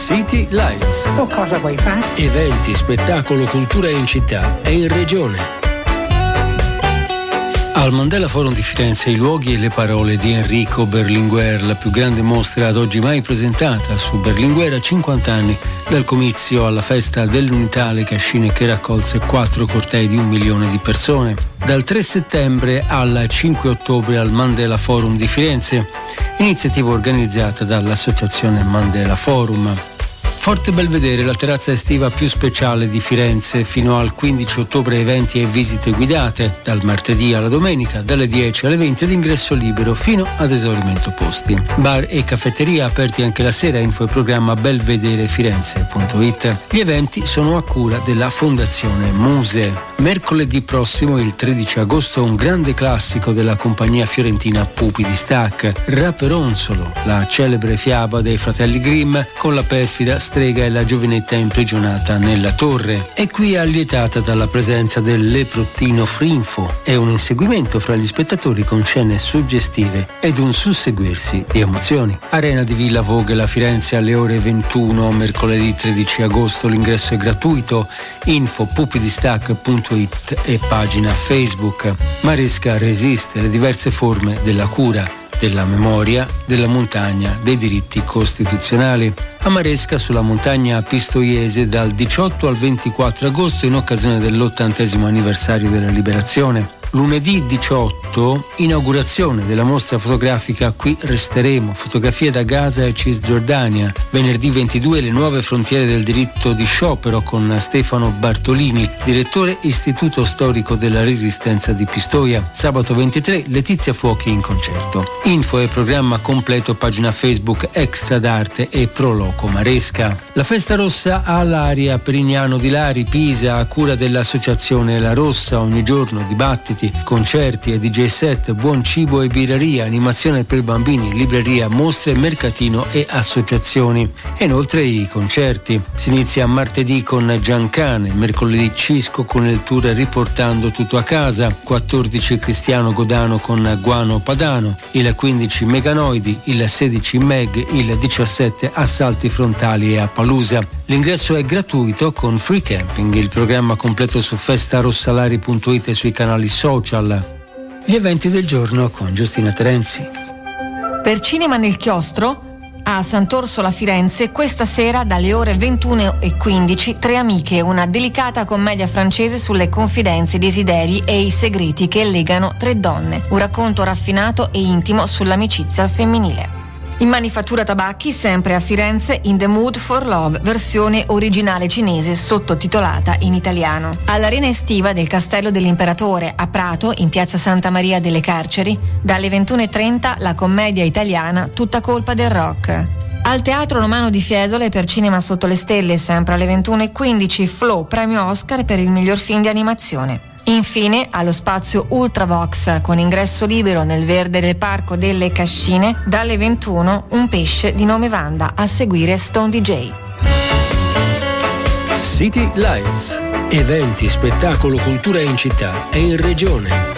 City Lights. O cosa vuoi fare? Eventi, spettacolo, cultura in città e in regione. Al Mandela Forum di Firenze i luoghi e le parole di Enrico Berlinguer, la più grande mostra ad oggi mai presentata su Berlinguer a 50 anni dal comizio alla festa dell'Unità alle Cascine che raccolse 4 cortei di 1 milione di persone. Dal 3 settembre al 5 ottobre al Mandela Forum di Firenze, iniziativa organizzata dall'Associazione Mandela Forum. Forte Belvedere, la terrazza estiva più speciale di Firenze, fino al 15 ottobre eventi e visite guidate, dal martedì alla domenica, dalle 10 alle 20 ad ingresso libero fino ad esaurimento posti. Bar e caffetteria aperti anche la sera, info e programma belvederefirenze.it. Gli eventi sono a cura della Fondazione Muse. Mercoledì prossimo, il 13 agosto, un grande classico della compagnia fiorentina Pupi di Stac, Raperonzolo, la celebre fiaba dei fratelli Grimm con la perfida strega e la giovinetta imprigionata nella torre. È qui allietata dalla presenza del leprottino Frinfo e un inseguimento fra gli spettatori con scene suggestive ed un susseguirsi di emozioni. Arena di Villa Vogel a Firenze alle ore 21, mercoledì 13 agosto. L'ingresso è gratuito. Info pupidistac.it e pagina Facebook. Maresca resiste le diverse forme della cura, della memoria, della montagna, dei diritti costituzionali. A Maresca, sulla montagna pistoiese, dal 18 al 24 agosto in occasione dell'80° anniversario della liberazione. Lunedì 18, inaugurazione della mostra fotografica Qui resteremo, fotografie da Gaza e Cisgiordania. Venerdì 22, le nuove frontiere del diritto di sciopero con Stefano Bartolini, direttore Istituto Storico della Resistenza di Pistoia. Sabato 23, Letizia Fuochi in concerto. Info e programma completo, pagina Facebook Extra d'Arte e Proloco Maresca. La festa rossa all'aria Perignano di Lari, Pisa, a cura dell'associazione La Rossa. Ogni giorno dibattiti, concerti e DJ set, buon cibo e birreria, animazione per bambini, libreria, mostre, mercatino e associazioni. E inoltre i concerti. Si inizia martedì con Giancane, mercoledì Cisco con il tour Riportando tutto a casa, 14 Cristiano Godano con Guano Padano, il 15 Meganoidi, il 16 Meg, il 17 Assalti Frontali e Appaloosa. L'ingresso è gratuito con free camping. Il programma completo su festarossalari.it e sui canali social. Gli eventi del giorno con Giustina Terenzi. Per Cinema nel Chiostro, a Sant'Orsola Firenze, questa sera dalle ore 21:15, Tre amiche, una delicata commedia francese sulle confidenze, i desideri e i segreti che legano tre donne. Un racconto raffinato e intimo sull'amicizia al femminile. In Manifattura Tabacchi, sempre a Firenze, In the Mood for Love, versione originale cinese sottotitolata in italiano. All'arena estiva del Castello dell'Imperatore a Prato, in piazza Santa Maria delle Carceri, dalle 21:30 la commedia italiana Tutta colpa del rock. Al Teatro Romano di Fiesole, per Cinema sotto le stelle, sempre alle 21:15, Flow, premio Oscar per il miglior film di animazione. Infine, allo spazio Ultravox, con ingresso libero nel verde del Parco delle Cascine, dalle 21, Un pesce di nome Wanda, a seguire Stone DJ. City Lights. Eventi, spettacolo, cultura in città e in regione.